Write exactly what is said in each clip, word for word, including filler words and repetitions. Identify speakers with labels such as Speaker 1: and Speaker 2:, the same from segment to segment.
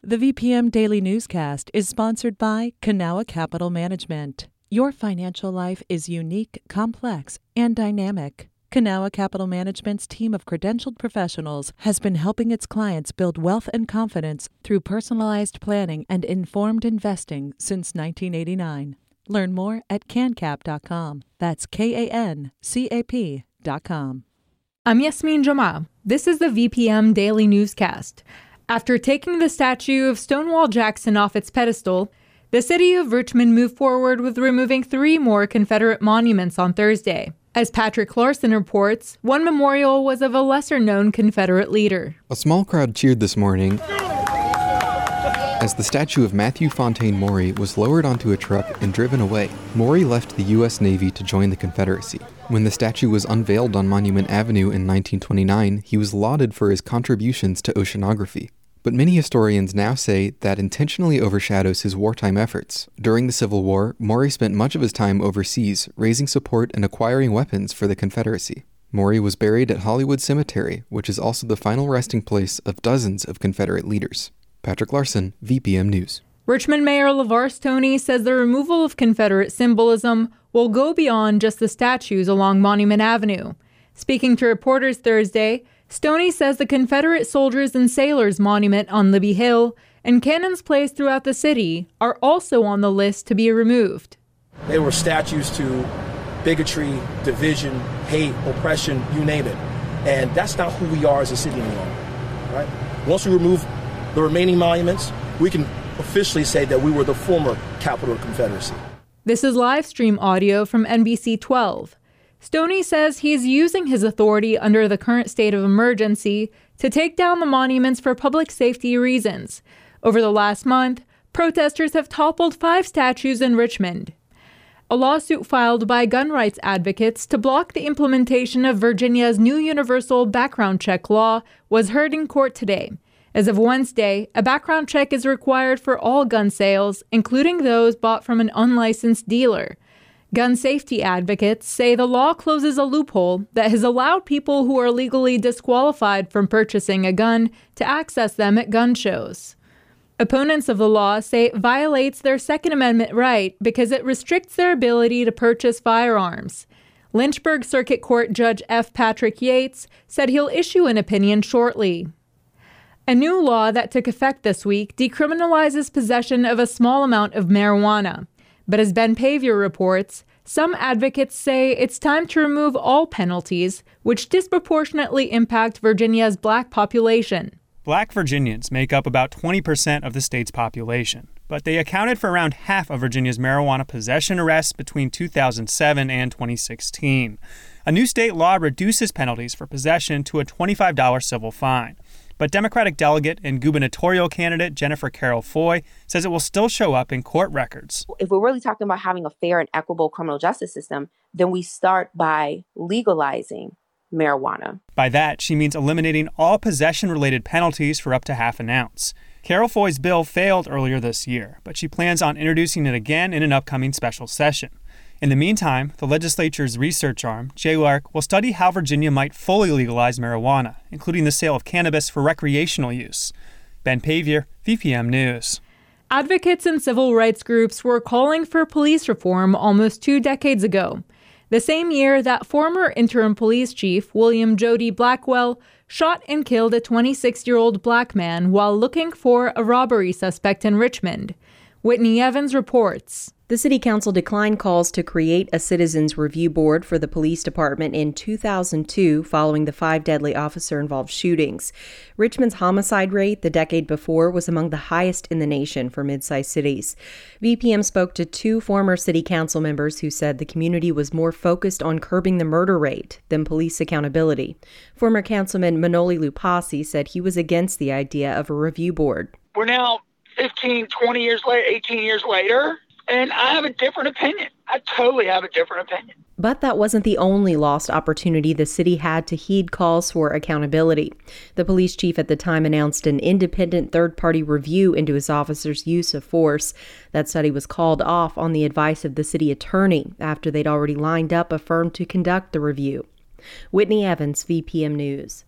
Speaker 1: The V P M Daily Newscast is sponsored by Kanawha Capital Management. Your financial life is unique, complex, and dynamic. Kanawha Capital Management's team of credentialed professionals has been helping its clients build wealth and confidence through personalized planning and informed investing since nineteen eighty-nine. Learn more at can cap dot com. That's K A N C A P dot com.
Speaker 2: I'm Yasmin Jamal. This is the V P M Daily Newscast. After taking the statue of Stonewall Jackson off its pedestal, the city of Richmond moved forward with removing three more Confederate monuments on Thursday. As Patrick Larson reports, one memorial was of a lesser-known Confederate leader.
Speaker 3: A small crowd cheered this morning as the statue of Matthew Fontaine Maury was lowered onto a truck and driven away. Maury left the U S Navy to join the Confederacy. When the statue was unveiled on Monument Avenue in nineteen twenty-nine, he was lauded for his contributions to oceanography. But many historians now say that intentionally overshadows his wartime efforts. During the Civil War, Maury spent much of his time overseas, raising support and acquiring weapons for the Confederacy. Maury was buried at Hollywood Cemetery, which is also the final resting place of dozens of Confederate leaders. Patrick Larson, V P M News.
Speaker 2: Richmond Mayor LeVar Stoney says the removal of Confederate symbolism will go beyond just the statues along Monument Avenue. Speaking to reporters Thursday, Stoney says the Confederate Soldiers and Sailors Monument on Libby Hill and cannons placed throughout the city are also on the list to be removed.
Speaker 4: They were statues to bigotry, division, hate, oppression, you name it. And that's not who we are as a city anymore, right? Once we remove the remaining monuments, we can officially say that we were the former capital of the Confederacy.
Speaker 2: This is live stream audio from N B C twelve. Stoney says he's using his authority under the current state of emergency to take down the monuments for public safety reasons. Over the last month, protesters have toppled five statues in Richmond. A lawsuit filed by gun rights advocates to block the implementation of Virginia's new universal background check law was heard in court today. As of Wednesday, a background check is required for all gun sales, including those bought from an unlicensed dealer. Gun safety advocates say the law closes a loophole that has allowed people who are legally disqualified from purchasing a gun to access them at gun shows. Opponents of the law say it violates their Second Amendment right because it restricts their ability to purchase firearms. Lynchburg Circuit Court Judge F. Patrick Yates said he'll issue an opinion shortly. A new law that took effect this week decriminalizes possession of a small amount of marijuana. But as Ben Paviour reports, some advocates say it's time to remove all penalties, which disproportionately impact Virginia's black population.
Speaker 5: Black Virginians make up about twenty percent of the state's population, but they accounted for around half of Virginia's marijuana possession arrests between two thousand seven and twenty sixteen. A new state law reduces penalties for possession to a twenty-five dollars civil fine. But Democratic delegate and gubernatorial candidate Jennifer Carroll Foy says it will still show up in court records.
Speaker 6: If we're really talking about having a fair and equitable criminal justice system, then we start by legalizing marijuana.
Speaker 5: By that, she means eliminating all possession-related penalties for up to half an ounce. Carroll Foy's bill failed earlier this year, but she plans on introducing it again in an upcoming special session. In the meantime, the legislature's research arm, J L A R C, will study how Virginia might fully legalize marijuana, including the sale of cannabis for recreational use. Ben Paviour, V P M News.
Speaker 2: Advocates and civil rights groups were calling for police reform almost two decades ago, the same year that former interim police chief William Jody Blackwell shot and killed a twenty-six-year-old black man while looking for a robbery suspect in Richmond. Whitney Evans reports.
Speaker 7: The City Council declined calls to create a Citizens Review Board for the police department in two thousand two following the five deadly officer-involved shootings. Richmond's homicide rate the decade before was among the highest in the nation for mid-sized cities. V P M spoke to two former City Council members who said the community was more focused on curbing the murder rate than police accountability. Former Councilman Manoli Lupasi said he was against the idea of a review board.
Speaker 8: We're now fifteen, twenty years later, eighteen years later, and I have a different opinion. I totally have a different opinion.
Speaker 7: But that wasn't the only lost opportunity the city had to heed calls for accountability. The police chief at the time announced an independent third-party review into his officers' use of force. That study was called off on the advice of the city attorney after they'd already lined up a firm to conduct the review. Whitney Evans, V P M News.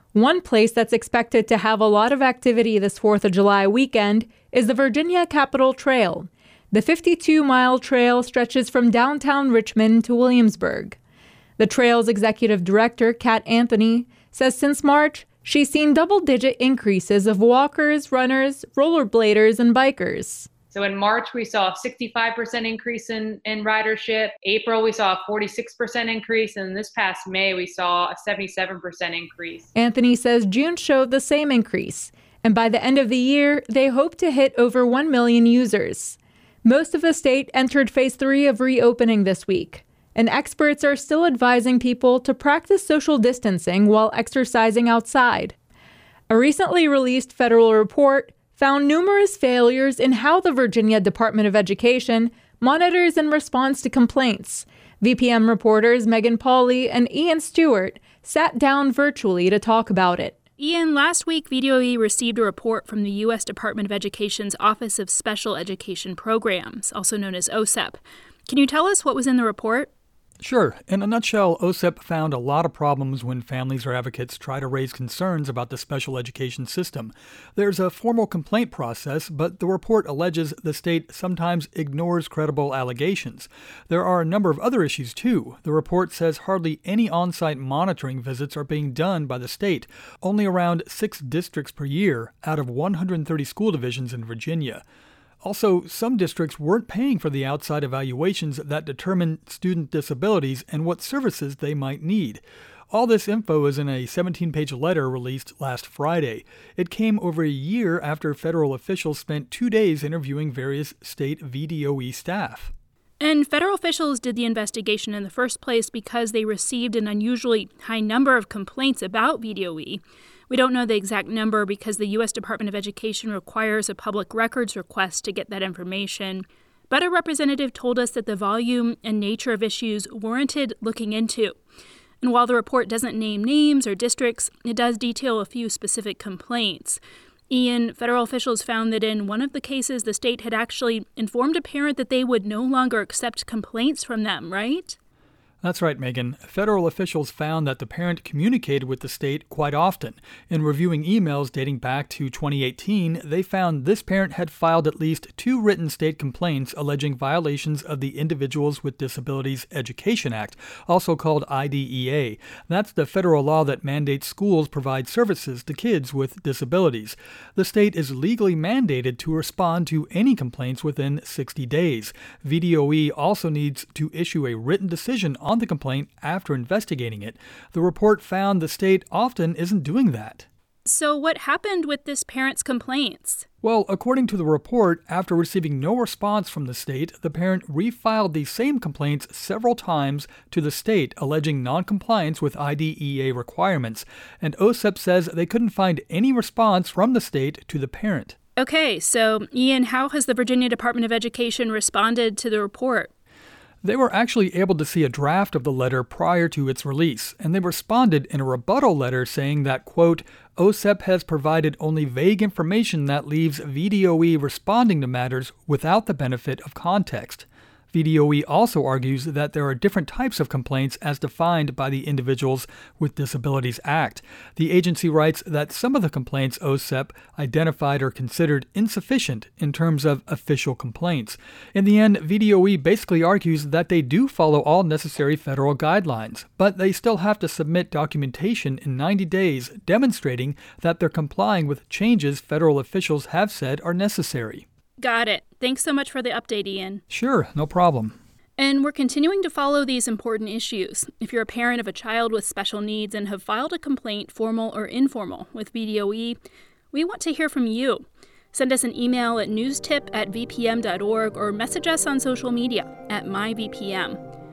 Speaker 2: One place that's expected to have a lot of activity this fourth of July weekend is the Virginia Capitol Trail. The fifty-two mile trail stretches from downtown Richmond to Williamsburg. The trail's executive director, Kat Anthony, says since March, she's seen double-digit increases of walkers, runners, rollerbladers, and bikers.
Speaker 9: So in March, we saw a sixty-five percent increase in, in ridership. April, we saw a forty-six percent increase. And this past May, we saw a seventy-seven percent increase.
Speaker 2: Anthony says June showed the same increase. And by the end of the year, they hope to hit over one million users. Most of the state entered phase three of reopening this week. And experts are still advising people to practice social distancing while exercising outside. A recently released federal report found numerous failures in how the Virginia Department of Education monitors and responds to complaints. V P M reporters Megan Pauley and Ian Stewart sat down virtually to talk about it.
Speaker 10: Ian, last week, V D O E received a report from the U S Department of Education's Office of Special Education Programs, also known as O S E P. Can you tell us what was in the report?
Speaker 11: Sure. In a nutshell, O S E P found a lot of problems when families or advocates try to raise concerns about the special education system. There's a formal complaint process, but the report alleges the state sometimes ignores credible allegations. There are a number of other issues, too. The report says hardly any on-site monitoring visits are being done by the state, only around six districts per year out of one hundred thirty school divisions in Virginia. Also, some districts weren't paying for the outside evaluations that determine student disabilities and what services they might need. All this info is in a seventeen-page letter released last Friday. It came over a year after federal officials spent two days interviewing various state V D O E staff.
Speaker 10: And federal officials did the investigation in the first place because they received an unusually high number of complaints about V D O E. We don't know the exact number because the U S Department of Education requires a public records request to get that information. But a representative told us that the volume and nature of issues warranted looking into. And while the report doesn't name names or districts, it does detail a few specific complaints. Ian, federal officials found that in one of the cases, the state had actually informed a parent that they would no longer accept complaints from them, right?
Speaker 11: That's right, Megan. Federal officials found that the parent communicated with the state quite often. In reviewing emails dating back to twenty eighteen, they found this parent had filed at least two written state complaints alleging violations of the Individuals with Disabilities Education Act, also called I D E A. That's the federal law that mandates schools provide services to kids with disabilities. The state is legally mandated to respond to any complaints within sixty days. V D O E also needs to issue a written decision on on the complaint after investigating it. The report found the state often isn't doing that.
Speaker 10: So what happened with this parent's complaints?
Speaker 11: Well, according to the report, after receiving no response from the state, the parent refiled the same complaints several times to the state, alleging noncompliance with I D E A requirements. And O S E P says they couldn't find any response from the state to the parent.
Speaker 10: Okay, so Ian, how has the Virginia Department of Education responded to the report?
Speaker 11: They were actually able to see a draft of the letter prior to its release, and they responded in a rebuttal letter saying that, quote, O S E P has provided only vague information that leaves V D O E responding to matters without the benefit of context. V D O E also argues that there are different types of complaints as defined by the Individuals with Disabilities Act. The agency writes that some of the complaints O S E P identified are considered insufficient in terms of official complaints. In the end, V D O E basically argues that they do follow all necessary federal guidelines, but they still have to submit documentation in ninety days demonstrating that they're complying with changes federal officials have said are necessary.
Speaker 10: Got it. Thanks so much for the update, Ian.
Speaker 11: Sure, no problem.
Speaker 10: And we're continuing to follow these important issues. If you're a parent of a child with special needs and have filed a complaint, formal or informal, with V D O E, we want to hear from you. Send us an email at newstip at v p m dot org or message us on social media at my v p m.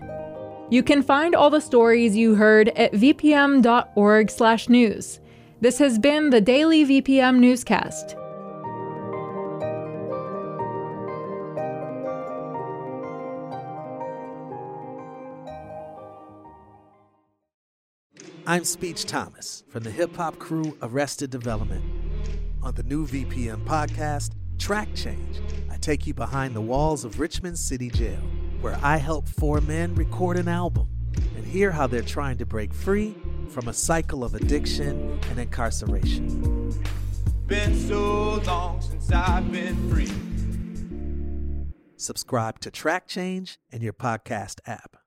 Speaker 2: You can find all the stories you heard at v p m dot org slash news. This has been the Daily V P M Newscast.
Speaker 12: I'm Speech Thomas from the hip-hop crew Arrested Development. On the new V P M podcast, Track Change, I take you behind the walls of Richmond City Jail, where I help four men record an album and hear how they're trying to break free from a cycle of addiction and incarceration.
Speaker 13: Been so long since I've been free.
Speaker 12: Subscribe to Track Change in your podcast app.